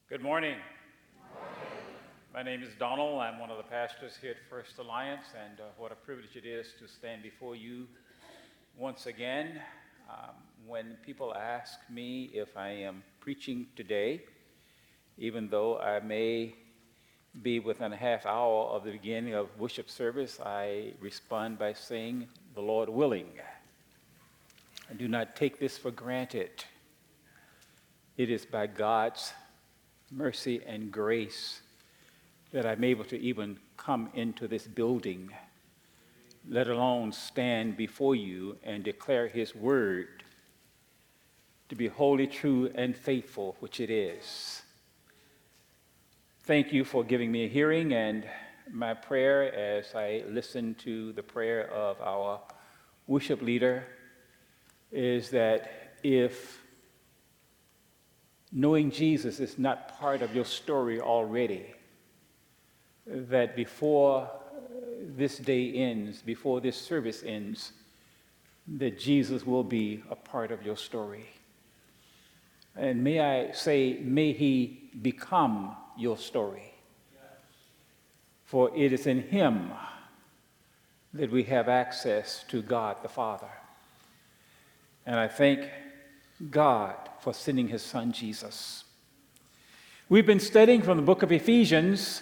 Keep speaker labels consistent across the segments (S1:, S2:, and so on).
S1: Good morning. My name is Donald. I'm one of the pastors here at First Alliance, and what a privilege it is to stand before you once again. When people ask me if I am preaching today, even though I may be within a half hour of the beginning of worship service, I respond by saying, "The Lord willing." I do not take this for granted. It is by God's mercy and grace that I'm able to even come into this building, let alone stand before you and declare his word to be holy, true, and faithful, which it is. Thank you for giving me a hearing, and my prayer as I listen to the prayer of our worship leader is that if knowing Jesus is not part of your story already, that before this day ends, before this service ends, that Jesus will be a part of your story. And may I say, may he become your story. For it is in him that we have access to God the Father. And I thank God for sending his son Jesus. We've been studying from the book of Ephesians,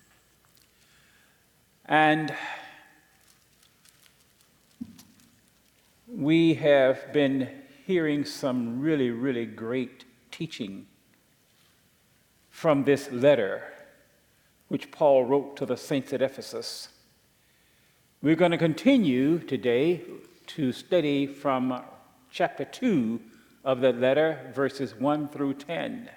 S1: and we have been hearing some really, really great teaching from this letter which Paul wrote to the saints at Ephesus. We're going to continue today to study from chapter 2 of that letter, verses 1 through 10.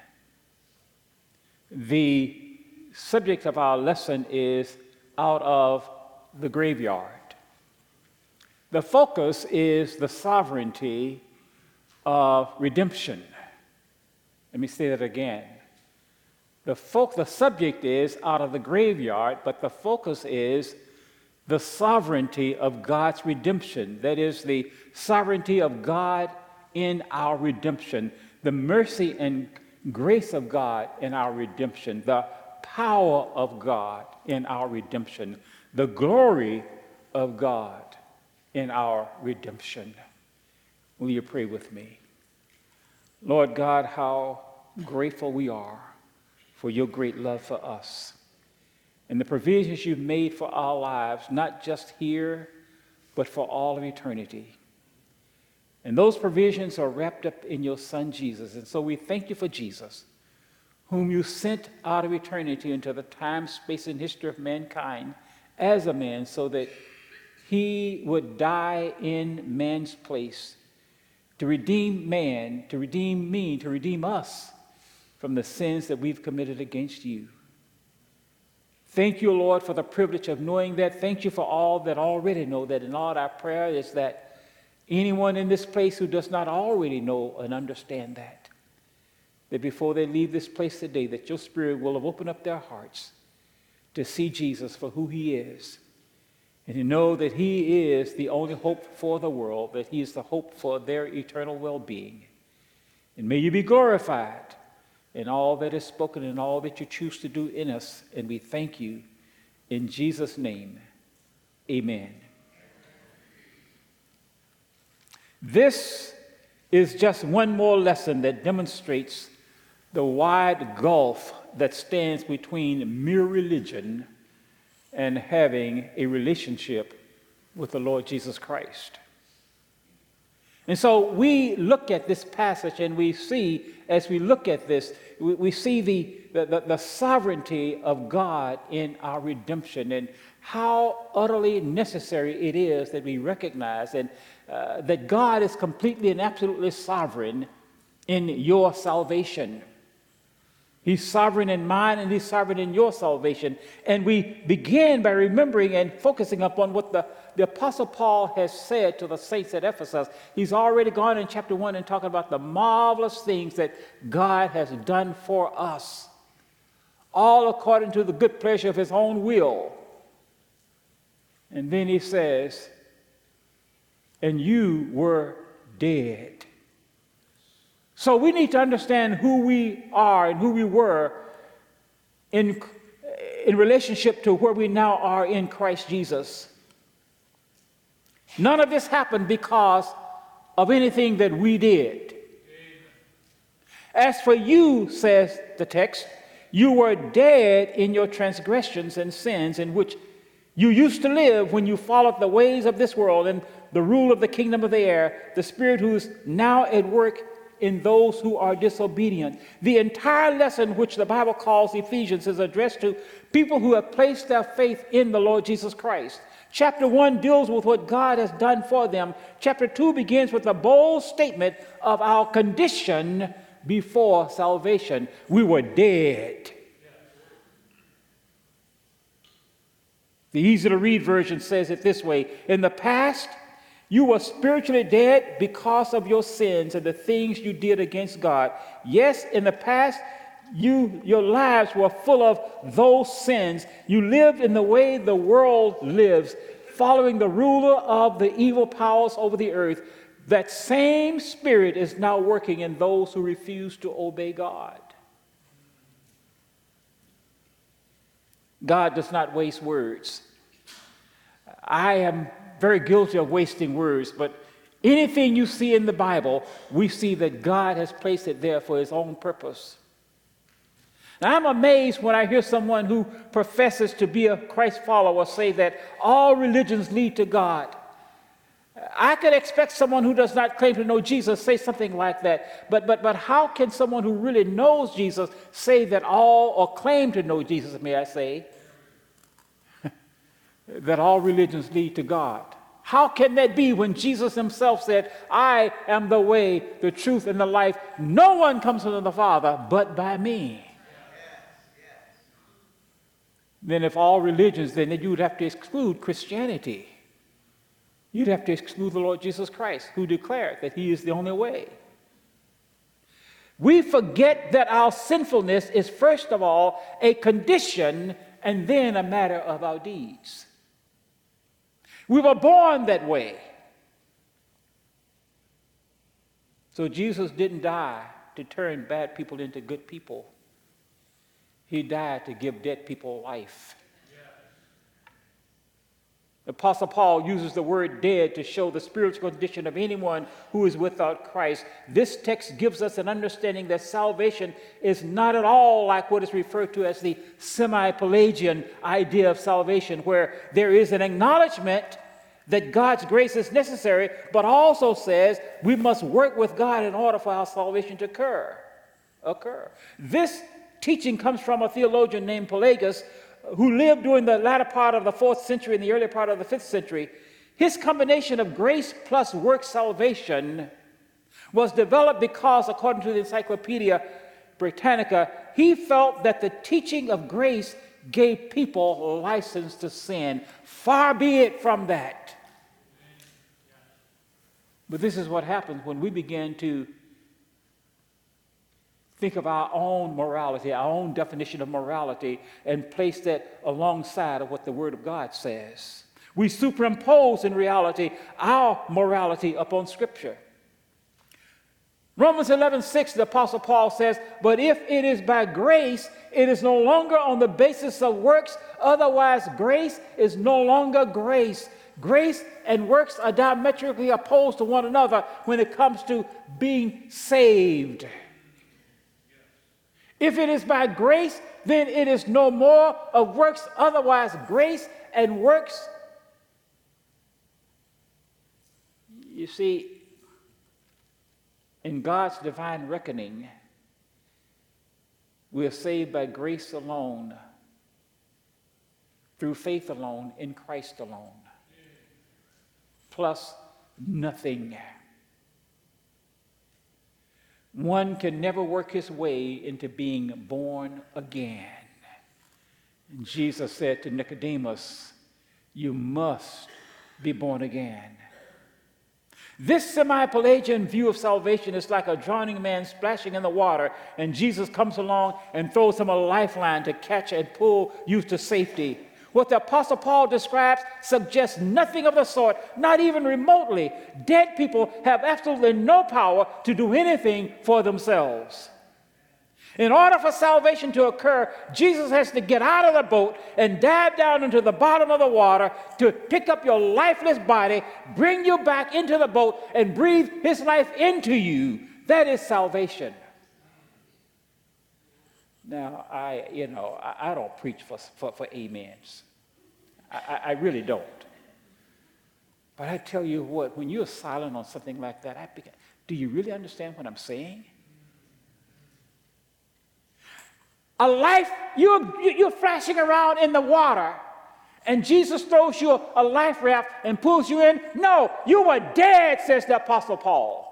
S1: The subject of our lesson is out of the graveyard. The focus is the sovereignty of redemption. Let me say that again. The subject is out of the graveyard, but the focus is the sovereignty of God's redemption. That is, the sovereignty of God in our redemption, the mercy and grace of God in our redemption, the power of God in our redemption, the glory of God in our redemption. Will you pray with me? Lord God, how grateful we are for your great love for us and the provisions you've made for our lives, not just here, but for all of eternity. And those provisions are wrapped up in your son, Jesus. And so we thank you for Jesus, whom you sent out of eternity into the time, space, and history of mankind as a man so that he would die in man's place to redeem man, to redeem me, to redeem us from the sins that we've committed against you. Thank you, Lord, for the privilege of knowing that. Thank you for all that already know that. And Lord, our prayer is that anyone in this place who does not already know and understand that before they leave this place today, that your Spirit will have opened up their hearts to see Jesus for who he is, and to know that he is the only hope for the world, that he is the hope for their eternal well-being. And may you be glorified in all that is spoken and all that you choose to do in us, and we thank you in Jesus' name. Amen. This is just one more lesson that demonstrates the wide gulf that stands between mere religion and having a relationship with the Lord Jesus Christ. And so we look at this passage and we see, as we look at this, we see the sovereignty of God in our redemption and how utterly necessary it is that we recognize and that God is completely and absolutely sovereign in your salvation. He's sovereign in mine and he's sovereign in your salvation. And we begin by remembering and focusing upon what the Apostle Paul has said to the saints at Ephesus. He's already gone in chapter 1 and talking about the marvelous things that God has done for us, all according to the good pleasure of his own will. And then he says, and you were dead. So we need to understand who we are and who we were in relationship to where we now are in Christ Jesus. None of this happened because of anything that we did. As for you, says the text, you were dead in your transgressions and sins in which you used to live when you followed the ways of this world and the rule of the kingdom of the air, the spirit who is now at work in those who are disobedient. The entire lesson, which the Bible calls Ephesians, is addressed to people who have placed their faith in the Lord Jesus Christ. Chapter 1 deals with what God has done for them. Chapter 2 begins with a bold statement of our condition before salvation. We were dead. The easy-to-read version says it this way: in the past, you were spiritually dead because of your sins and the things you did against God. Yes, in the past, your lives were full of those sins. You lived in the way the world lives, following the ruler of the evil powers over the earth. That same spirit is now working in those who refuse to obey God. God does not waste words. I am very guilty of wasting words, but anything you see in the Bible, we see that God has placed it there for his own purpose. Now, I'm amazed when I hear someone who professes to be a Christ follower say that all religions lead to God. I could expect someone who does not claim to know Jesus say something like that, but how can someone who really knows Jesus say that all, or claim to know Jesus, may I say, that all religions lead to God? How can that be when Jesus himself said, I am the way, the truth, and the life. No one comes to the Father but by me. Then if all religions, then you would have to exclude Christianity. You'd have to exclude the Lord Jesus Christ, who declared that he is the only way. We forget that our sinfulness is first of all a condition and then a matter of our deeds. We were born that way. So Jesus didn't die to turn bad people into good people. He died to give dead people life. Apostle Paul uses the word dead to show the spiritual condition of anyone who is without Christ. This text gives us an understanding that salvation is not at all like what is referred to as the semi-Pelagian idea of salvation, where there is an acknowledgement that God's grace is necessary, but also says we must work with God in order for our salvation to occur. This teaching comes from a theologian named Pelagius, who lived during the latter part of the 4th century and the early part of the 5th century. His combination of grace plus work salvation was developed because, according to the Encyclopedia Britannica, he felt that the teaching of grace gave people license to sin. Far be it from that. But this is what happens when we begin to think of our own morality, our own definition of morality, and place that alongside of what the Word of God says. We superimpose in reality our morality upon Scripture. Romans 11:6, the Apostle Paul says, but if it is by grace, it is no longer on the basis of works, otherwise grace is no longer grace. Grace and works are diametrically opposed to one another when it comes to being saved. If it is by grace, then it is no more of works, otherwise grace and works. You see, in God's divine reckoning, we are saved by grace alone, through faith alone, in Christ alone, plus nothing. One can never work his way into being born again. And Jesus said to Nicodemus, you must be born again. This semi-Pelagian view of salvation is like a drowning man splashing in the water, and Jesus comes along and throws him a lifeline to catch and pull you to safety. What the Apostle Paul describes suggests nothing of the sort, not even remotely. Dead people have absolutely no power to do anything for themselves. In order for salvation to occur, Jesus has to get out of the boat and dive down into the bottom of the water to pick up your lifeless body, bring you back into the boat, and breathe his life into you. That is salvation. Now, I don't preach for amens. I really don't. But I tell you what, when you're silent on something like that, do you really understand what I'm saying? A life, you're flashing around in the water, and Jesus throws you a life raft and pulls you in. No, you were dead, says the Apostle Paul.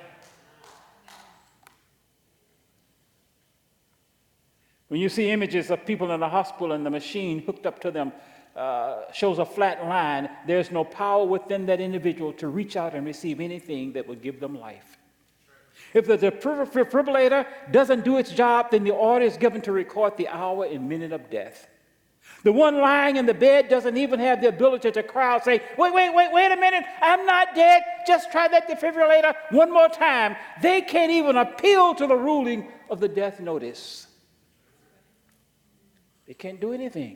S1: When you see images of people in the hospital and the machine hooked up to them shows a flat line, there's no power within that individual to reach out and receive anything that would give them life. If the defibrillator doesn't do its job, then the order is given to record the hour and minute of death. The one lying in the bed doesn't even have the ability to cry out, say, wait a minute, I'm not dead. Just try that defibrillator one more time. They can't even appeal to the ruling of the death notice. They can't do anything.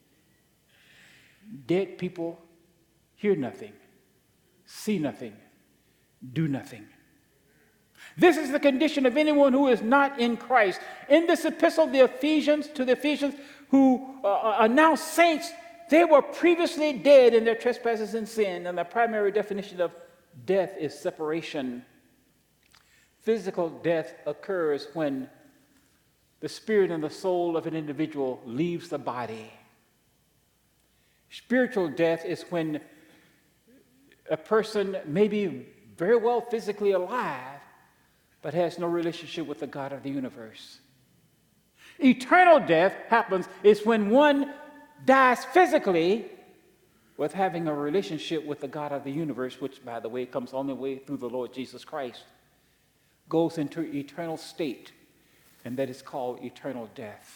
S1: Dead people hear nothing, see nothing, do nothing. This is the condition of anyone who is not in Christ. In this epistle, to the Ephesians, who are now saints, they were previously dead in their trespasses and sin, and the primary definition of death is separation. Physical death occurs when the spirit and the soul of an individual leaves the body. Spiritual death is when a person may be very well physically alive, but has no relationship with the God of the universe. Eternal death happens is when one dies physically with having a relationship with the God of the universe, which, by the way, comes only way through the Lord Jesus Christ, goes into eternal state, and that is called eternal death.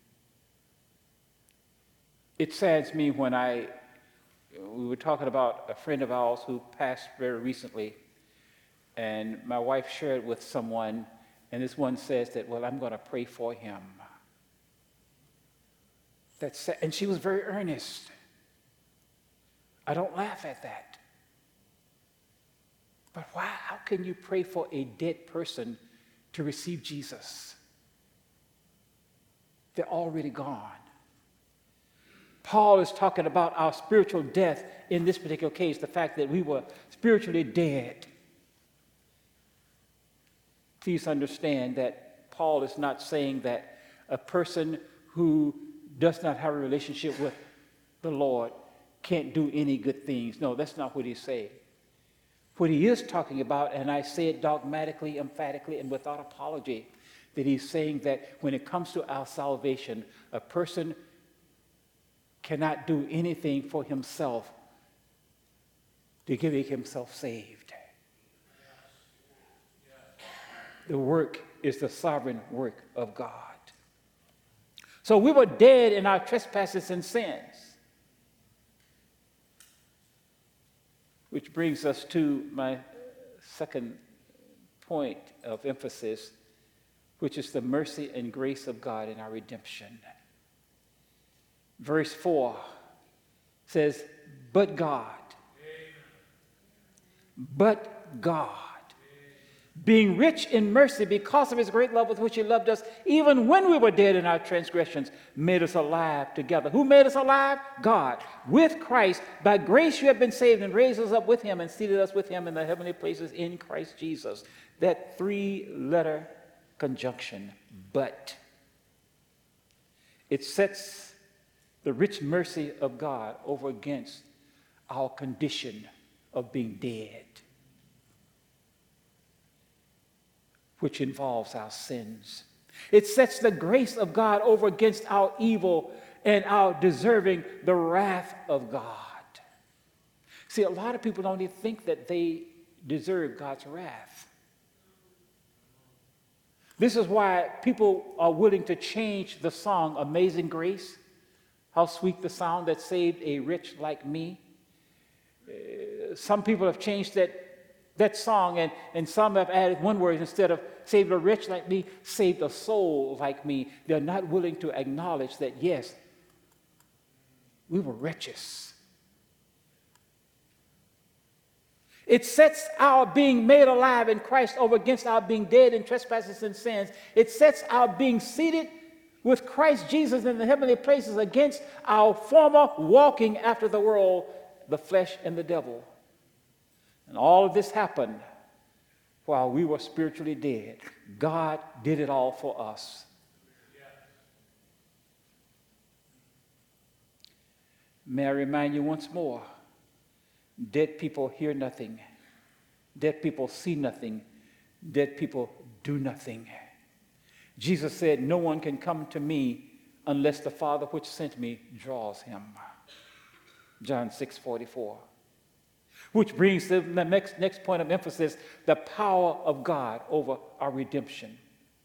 S1: It saddens me when we were talking about a friend of ours who passed very recently, and my wife shared with someone, and this one says that, well, I'm going to pray for him. And she was very earnest. I don't laugh at that. But why? How can you pray for a dead person to receive Jesus? They're already gone. Paul is talking about our spiritual death in this particular case, the fact that we were spiritually dead. Please understand that Paul is not saying that a person who does not have a relationship with the Lord can't do any good things. No, that's not what he's saying. What he is talking about, and I say it dogmatically, emphatically, and without apology, that he's saying that when it comes to our salvation, a person cannot do anything for himself to make himself saved. The work is the sovereign work of God. So we were dead in our trespasses and sins. Which brings us to my second point of emphasis, which is the mercy and grace of God in our redemption. Verse 4 says, but God, being rich in mercy because of his great love with which he loved us, even when we were dead in our transgressions, made us alive together. Who made us alive? God. With Christ, by grace you have been saved, and raised us up with him and seated us with him in the heavenly places in Christ Jesus. That three-letter conjunction, but. It sets the rich mercy of God over against our condition of being dead, which involves our sins. It sets the grace of God over against our evil and our deserving the wrath of God. See, a lot of people don't even think that they deserve God's wrath. This is why people are willing to change the song Amazing Grace How sweet the sound that saved a wretch like me. Some people have changed that song, and some have added one word instead of saved a wretch like me, saved a soul like me. They're not willing to acknowledge that, yes, we were wretches. It sets our being made alive in Christ over against our being dead in trespasses and sins. It sets our being seated with Christ Jesus in the heavenly places against our former walking after the world, the flesh, and the devil. And all of this happened while we were spiritually dead. God did it all for us. May I remind you once more, dead people hear nothing. Dead people see nothing. Dead people do nothing. Jesus said, no one can come to me unless the Father which sent me draws him. John 6:44. Which brings to the next point of emphasis, the power of God over our redemption.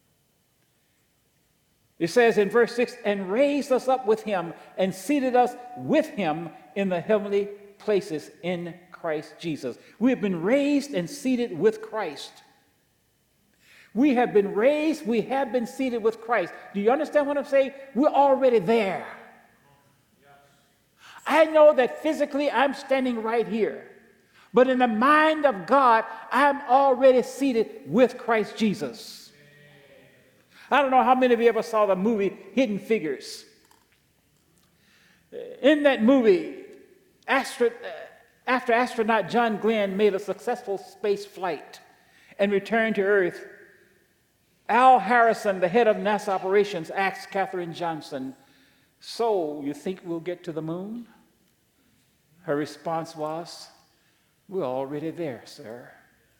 S1: It says in verse 6, and raised us up with him and seated us with him in the heavenly places in Christ Jesus. We have been raised and seated with Christ. We have been raised, we have been seated with Christ. Do you understand what I'm saying? We're already there. I know that physically I'm standing right here, but in the mind of God, I'm already seated with Christ Jesus. I don't know how many of you ever saw the movie Hidden Figures. In that movie, after astronaut John Glenn made a successful space flight and returned to Earth, Al Harrison, the head of NASA operations, asked Katherine Johnson, so you think we'll get to the moon? Her response was, we're already there, sir.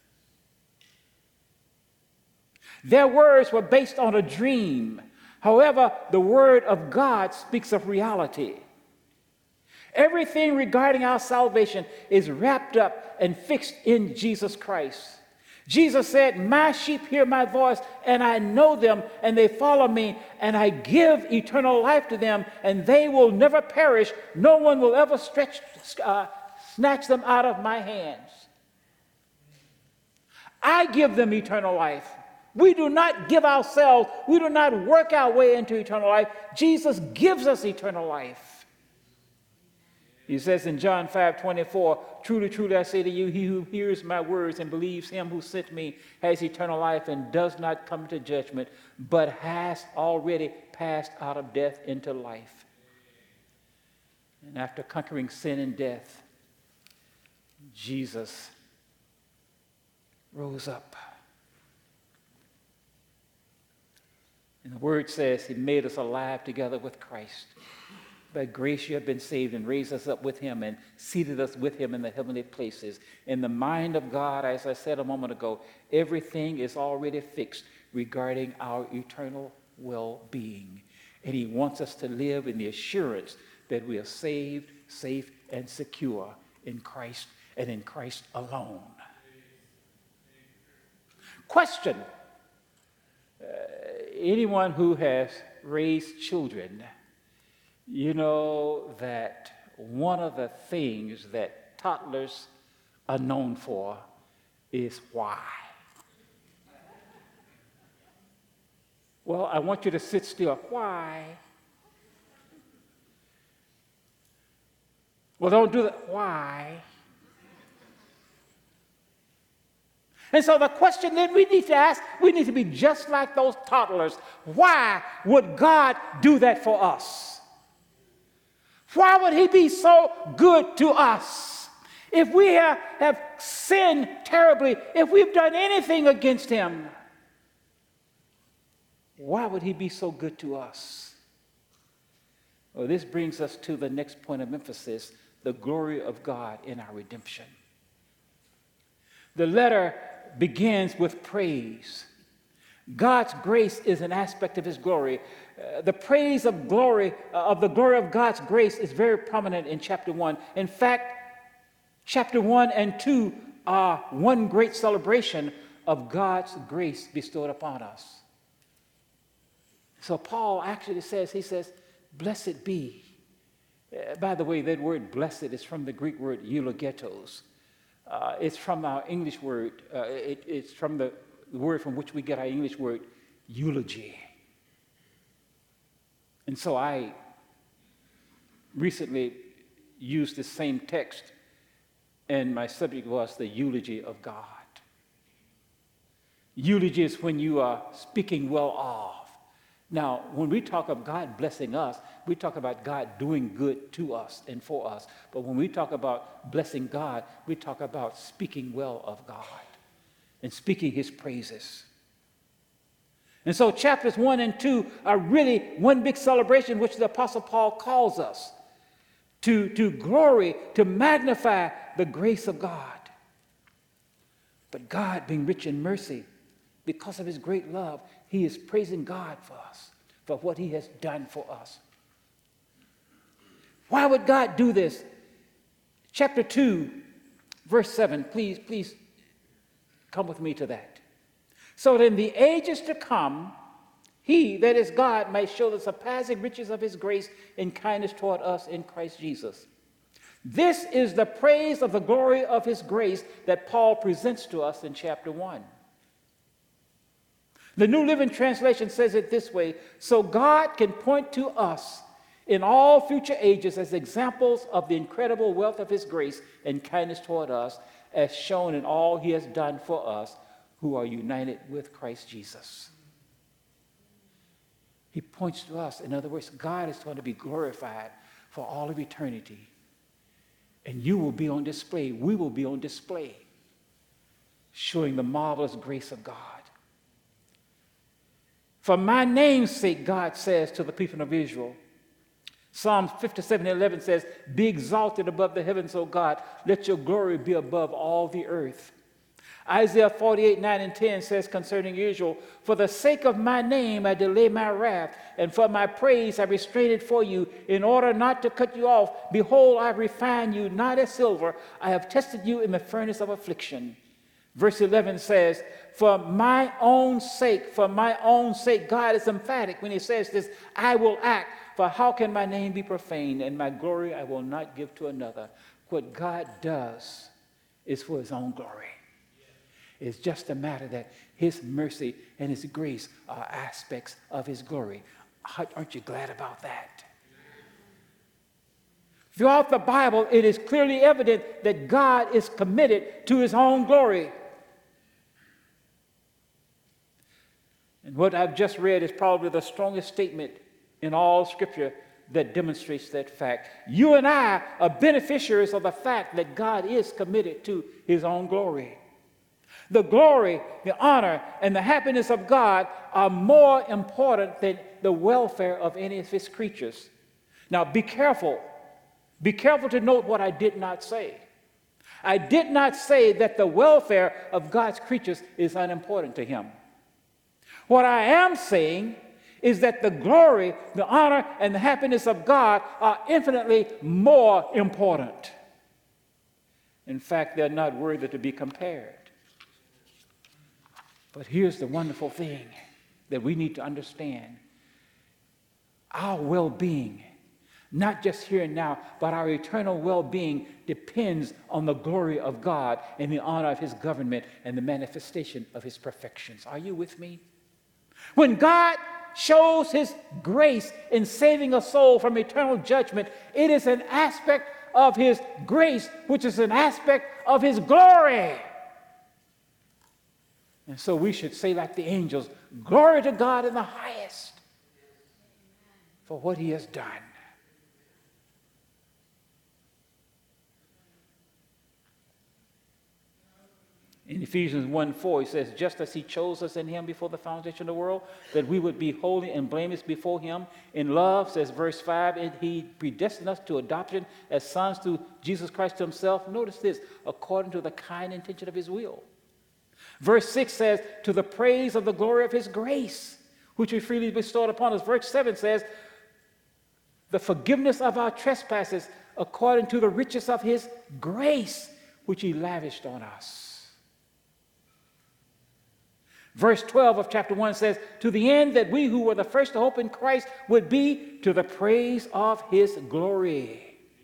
S1: Their words were based on a dream. However, the Word of God speaks of reality. Everything regarding our salvation is wrapped up and fixed in Jesus Christ. Jesus said, my sheep hear my voice, and I know them, and they follow me, and I give eternal life to them, and they will never perish. No one will ever snatch them out of my hands. I give them eternal life. We do not give ourselves, we do not work our way into eternal life. Jesus gives us eternal life. He says in John 5:24, truly, truly, I say to you, he who hears my words and believes him who sent me has eternal life and does not come to judgment, but has already passed out of death into life. And after conquering sin and death, Jesus rose up. And the word says he made us alive together with Christ. By grace you have been saved, and raised us up with him and seated us with him in the heavenly places. In the mind of God, as I said a moment ago, everything is already fixed regarding our eternal well-being. And he wants us to live in the assurance that we are saved, safe, and secure in Christ and in Christ alone. Question. Anyone who has raised children, you know that one of the things that toddlers are known for is why. Well, I want you to sit still. Why? Well, don't do that. Why? And so the question that we need to ask, we need to be just like those toddlers. Why would God do that for us? Why would he be so good to us? If we have sinned terribly, if we've done anything against him, why would he be so good to us? Well, this brings us to the next point of emphasis, the glory of God in our redemption. The letter begins with praise. God's grace is an aspect of his glory. The praise of glory, of the glory of God's grace is very prominent in chapter 1. In fact, chapter 1 and 2 are one great celebration of God's grace bestowed upon us. So Paul actually says, he says, blessed be By the way, that word blessed is from the Greek word eulogetos. It's from our English word, it's from the word from which we get our English word eulogy. And so I recently used the same text, and my subject was the eulogy of God. Eulogy is when you are speaking well of. Now, when we talk of God blessing us, we talk about God doing good to us and for us. But when we talk about blessing God, we talk about speaking well of God and speaking his praises. And so chapters 1 and 2 are really one big celebration, which the Apostle Paul calls us to glory, to magnify the grace of God. But God, being rich in mercy, because of his great love, he is praising God for us, for what he has done for us. Why would God do this? Chapter 2, verse 7. Please come with me to that. So that in the ages to come, he, that is God, might show the surpassing riches of his grace and kindness toward us in Christ Jesus. This is the praise of the glory of his grace that Paul presents to us in chapter 1. The New Living Translation says it this way: so God can point to us in all future ages as examples of the incredible wealth of his grace and kindness toward us, as shown in all he has done for us who are united with Christ Jesus. He points to us. In other words, God is going to be glorified for all of eternity. And you will be on display. We will be on display, showing the marvelous grace of God. For my name's sake, God says to the people of Israel. Psalm 57:11 says, be exalted above the heavens, O God. Let your glory be above all the earth. Isaiah 48:9-10 says concerning Israel, for the sake of my name I delay my wrath, and for my praise I restrain it for you, in order not to cut you off. Behold, I refine you not as silver. I have tested you in the furnace of affliction. Verse 11 says, for my own sake, God is emphatic when he says this, I will act, for how can my name be profaned, and my glory I will not give to another. What God does is for his own glory. It's just a matter that his mercy and his grace are aspects of his glory. Aren't you glad about that? Throughout the Bible, it is clearly evident that God is committed to his own glory. And what I've just read is probably the strongest statement in all Scripture that demonstrates that fact. You and I are beneficiaries of the fact that God is committed to his own glory. The glory, the honor, and the happiness of God are more important than the welfare of any of his creatures. Now, be careful. Be careful to note what I did not say. I did not say that the welfare of God's creatures is unimportant to him. What I am saying is that the glory, the honor, and the happiness of God are infinitely more important. In fact, they're not worthy to be compared. But here's the wonderful thing that we need to understand. Our well-being, not just here and now, but our eternal well-being depends on the glory of God and the honor of his government and the manifestation of his perfections. Are you with me? When God shows his grace in saving a soul from eternal judgment, it is an aspect of his grace, which is an aspect of his glory. And so we should say like the angels, glory to God in the highest for what he has done. In Ephesians 1:4, he says, just as he chose us in him before the foundation of the world, that we would be holy and blameless before him. In love, says verse 5, and he predestined us to adoption as sons through Jesus Christ himself. Notice this, according to the kind intention of his will. Verse 6 says, to the praise of the glory of his grace, which he freely bestowed upon us. Verse 7 says, the forgiveness of our trespasses according to the riches of his grace, which he lavished on us. Verse 12 of chapter 1 says, to the end that we who were the first to hope in Christ would be to the praise of his glory.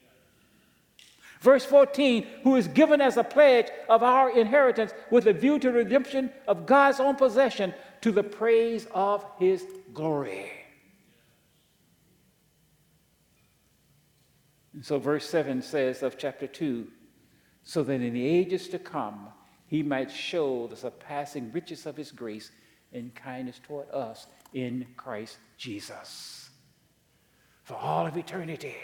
S1: Verse 14, who is given as a pledge of our inheritance with a view to redemption of God's own possession to the praise of his glory. And so verse 7 says of chapter 2, so that in the ages to come, he might show the surpassing riches of his grace and kindness toward us in Christ Jesus. For all of eternity,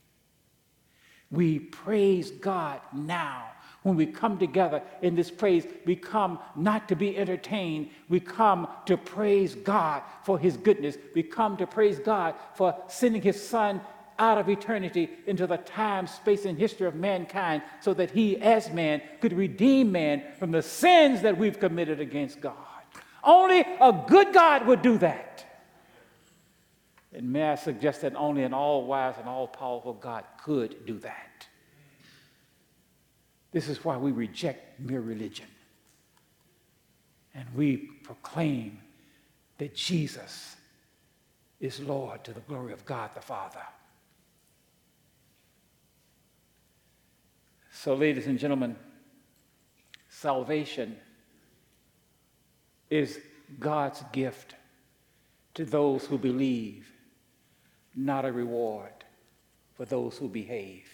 S1: we praise God now. When we come together in this praise, we come not to be entertained. We come to praise God for his goodness. We come to praise God for sending his son out of eternity into the time, space, and history of mankind so that he, as man, could redeem man from the sins that we've committed against God. Only a good God would do that. And may I suggest that only an all-wise and all-powerful God could do that. This is why we reject mere religion. And we proclaim that Jesus is Lord to the glory of God the Father. So, ladies and gentlemen, salvation is God's gift to those who believe, not a reward for those who behave.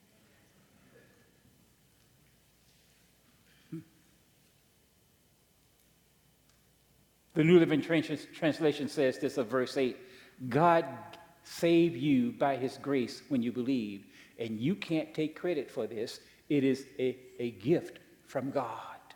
S1: The New Living Translation says this of verse 8, God saved you by his grace when you believe, and you can't take credit for this. It is a gift from God.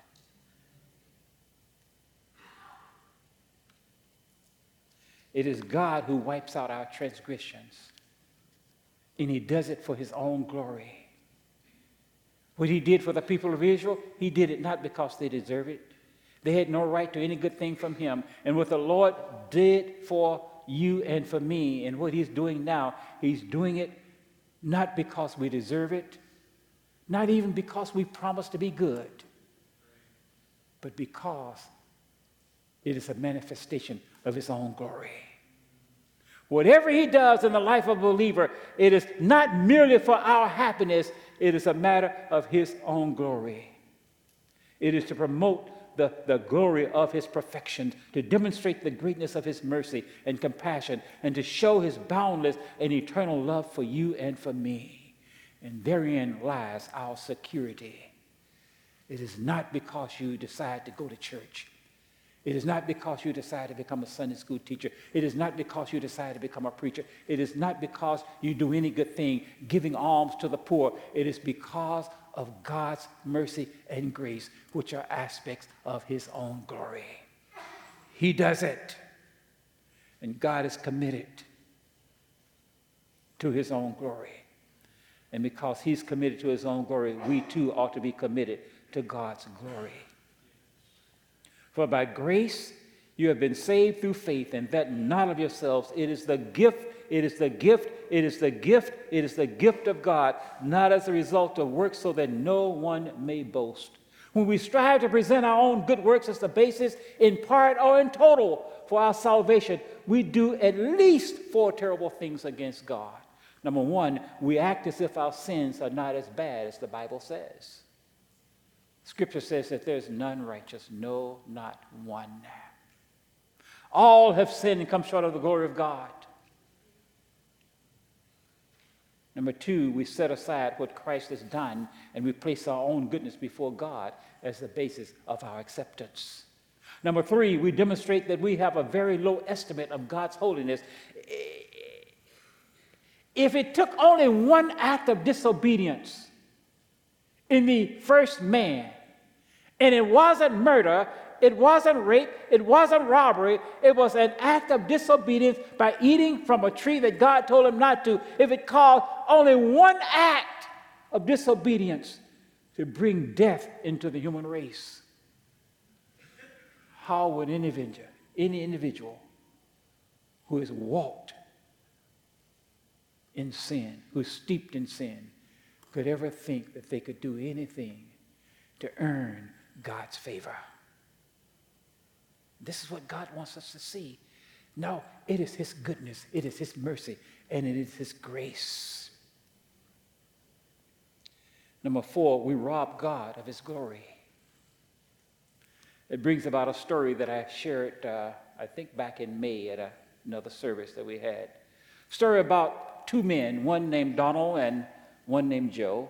S1: It is God who wipes out our transgressions, and he does it for his own glory. What he did for the people of Israel, he did it not because they deserve it. They had no right to any good thing from him. And what the Lord did for you and for me, and what he's doing now, he's doing it not because we deserve it, not even because we promise to be good, but because it is a manifestation of his own glory. Whatever he does in the life of a believer, it is not merely for our happiness, it is a matter of his own glory. It is to promote the glory of his perfection, to demonstrate the greatness of his mercy and compassion, and to show his boundless and eternal love for you and for me. And therein lies our security. It is not because you decide to go to church. It is not because you decide to become a Sunday school teacher. It is not because you decide to become a preacher. It is not because you do any good thing, giving alms to the poor. It is because of God's mercy and grace, which are aspects of his own glory. He does it. And God is committed to his own glory. And because he's committed to his own glory, we too ought to be committed to God's glory. For by grace you have been saved through faith, and that not of yourselves. It is the gift, it is the gift, it is the gift, it is the gift of God, not as a result of works, so that no one may boast. When we strive to present our own good works as the basis, in part or in total, for our salvation, we do at least 4 terrible things against God. Number 1, we act as if our sins are not as bad as the Bible says. Scripture says that there's none righteous, no, not one. All have sinned and come short of the glory of God. Number 2, we set aside what Christ has done, and we place our own goodness before God as the basis of our acceptance. Number 3, we demonstrate that we have a very low estimate of God's holiness. If it took only one act of disobedience in the first man, and it wasn't murder, it wasn't rape, it wasn't robbery, it was an act of disobedience by eating from a tree that God told him not to. If it caused only one act of disobedience to bring death into the human race, how would any individual who has walked in sin, who's steeped in sin, could ever think that they could do anything to earn God's favor? This is what God wants us to see. No, it is his goodness, it is his mercy, and it is his grace. Number 4, we rob God of his glory. It brings about a story that I shared, I think back in May at another service that we had. Story about 2 men, one named Donald and one named Joe.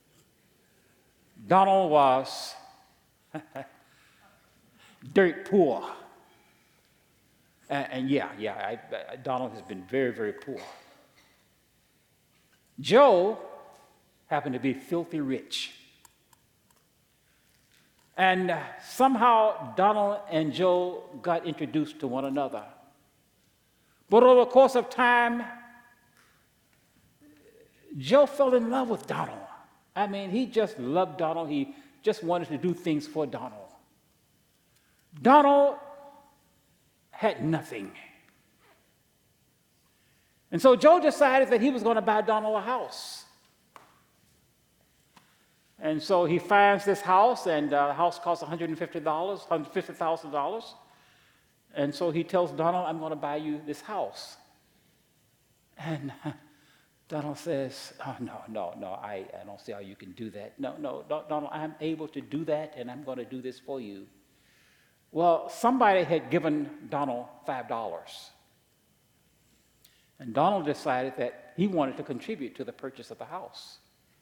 S1: Donald was dirt poor. Donald has been very, very poor. Joe happened to be filthy rich. And somehow Donald and Joe got introduced to one another. But over the course of time, Joe fell in love with Donald. I mean, he just loved Donald. He just wanted to do things for Donald. Donald had nothing. And so Joe decided that he was going to buy Donald a house. And so he finds this house, and the house costs $150,000. And so he tells Donald, I'm going to buy you this house. And Donald says, oh, no, I don't see how you can do that. No, Donald, I'm able to do that, and I'm going to do this for you. Well, somebody had given Donald $5. And Donald decided that he wanted to contribute to the purchase of the house.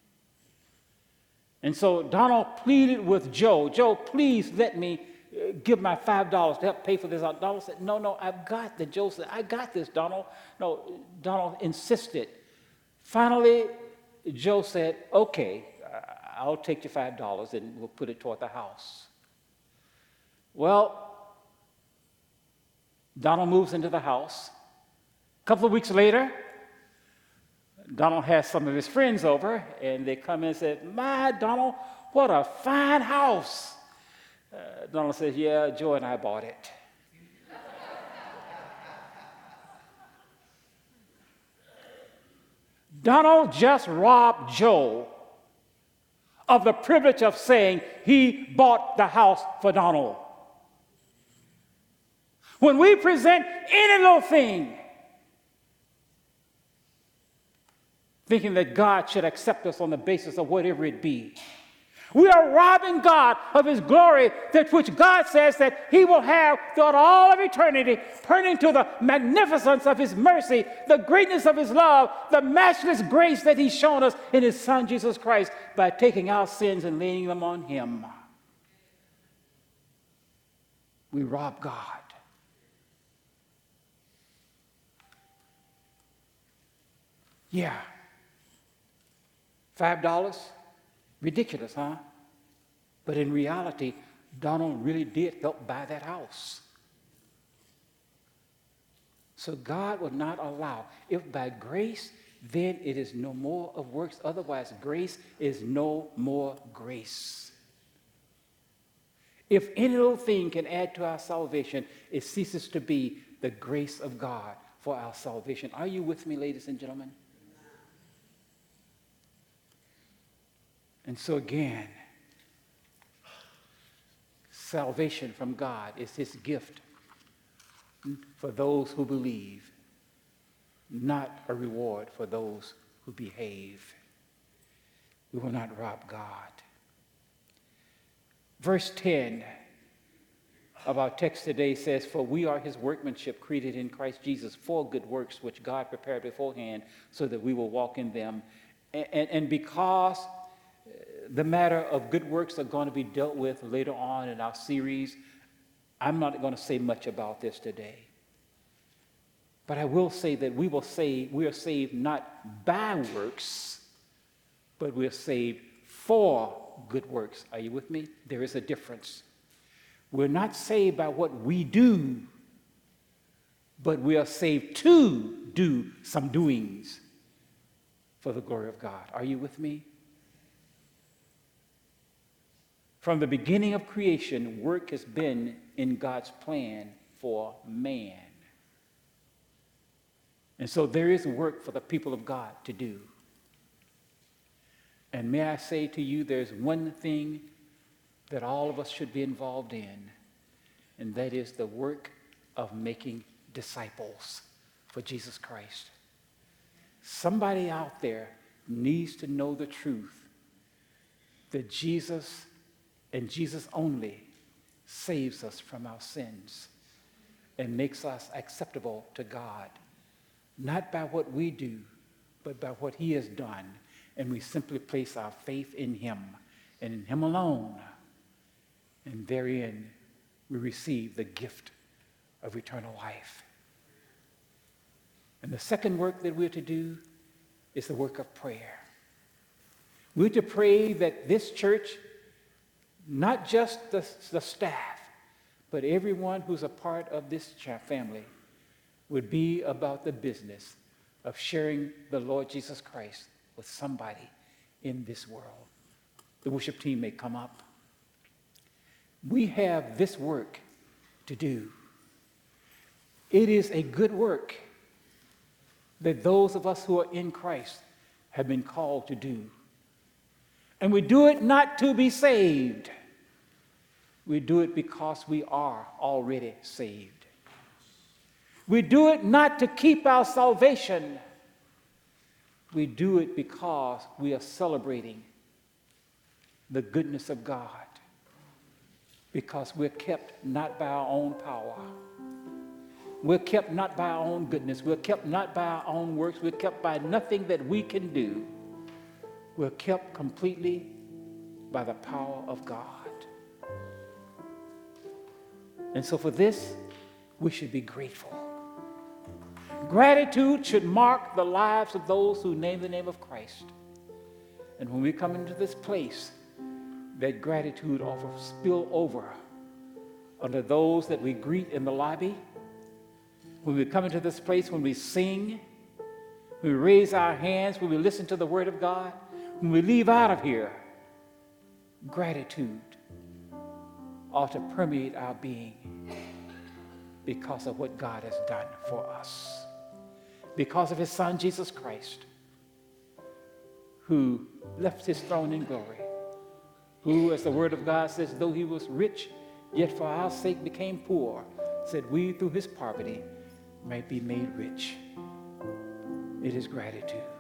S1: And so Donald pleaded with Joe, Joe, please let me give my $5 to help pay for this. Donald said, no, I've got this. Joe said, I got this, Donald. No, Donald insisted. Finally, Joe said, okay, I'll take your $5 and we'll put it toward the house. Well, Donald moves into the house. A couple of weeks later, Donald has some of his friends over, and they come in and said, my, Donald, what a fine house. Donald says, yeah, Joe and I bought it. Donald just robbed Joe of the privilege of saying he bought the house for Donald. When we present any little thing, thinking that God should accept us on the basis of whatever it be, we are robbing God of his glory, that which God says that he will have throughout all of eternity, pointing to the magnificence of his mercy, the greatness of his love, the matchless grace that he's shown us in his Son, Jesus Christ, by taking our sins and laying them on him. We rob God. Yeah. $5? Ridiculous, huh? But in reality, Donald really did help buy that house. So God will not allow. If by grace, then it is no more of works. Otherwise, grace is no more grace. If any little thing can add to our salvation, it ceases to be the grace of God for our salvation. Are you with me, ladies and gentlemen? And so again, salvation from God is his gift for those who believe, not a reward for those who behave. We will not rob God. Verse 10 of our text today says, for we are his workmanship created in Christ Jesus for good works, which God prepared beforehand so that we will walk in them. And because the matter of good works are going to be dealt with later on in our series, I'm not going to say much about this today. But I will say that we are saved not by works, but we are saved for good works. Are you with me? There is a difference. We're not saved by what we do, but we are saved to do some doings for the glory of God. Are you with me? From the beginning of creation, work has been in God's plan for man. And so there is work for the people of God to do. And may I say to you, there's one thing that all of us should be involved in, and that is the work of making disciples for Jesus Christ. Somebody out there needs to know the truth that Jesus and Jesus only saves us from our sins and makes us acceptable to God, not by what we do, but by what he has done. And we simply place our faith in him and in him alone. And therein we receive the gift of eternal life. And the second work that we're to do is the work of prayer. We're to pray that this church, not just the staff, but everyone who's a part of this family, would be about the business of sharing the Lord Jesus Christ with somebody in this world. The worship team may come up. We have this work to do. It is a good work that those of us who are in Christ have been called to do. And we do it not to be saved. We do it because we are already saved. We do it not to keep our salvation. We do it because we are celebrating the goodness of God. Because we're kept not by our own power. We're kept not by our own goodness. We're kept not by our own works. We're kept by nothing that we can do. We're kept completely by the power of God. And so for this, we should be grateful. Gratitude should mark the lives of those who name the name of Christ. And when we come into this place, that gratitude ought to spill over under those that we greet in the lobby. When we come into this place, when we sing, when we raise our hands, when we listen to the Word of God, when we leave out of here, gratitude ought to permeate our being because of what God has done for us. Because of his Son, Jesus Christ, who left his throne in glory, who, as the Word of God says, though he was rich, yet for our sake became poor, said we through his poverty might be made rich. It is gratitude.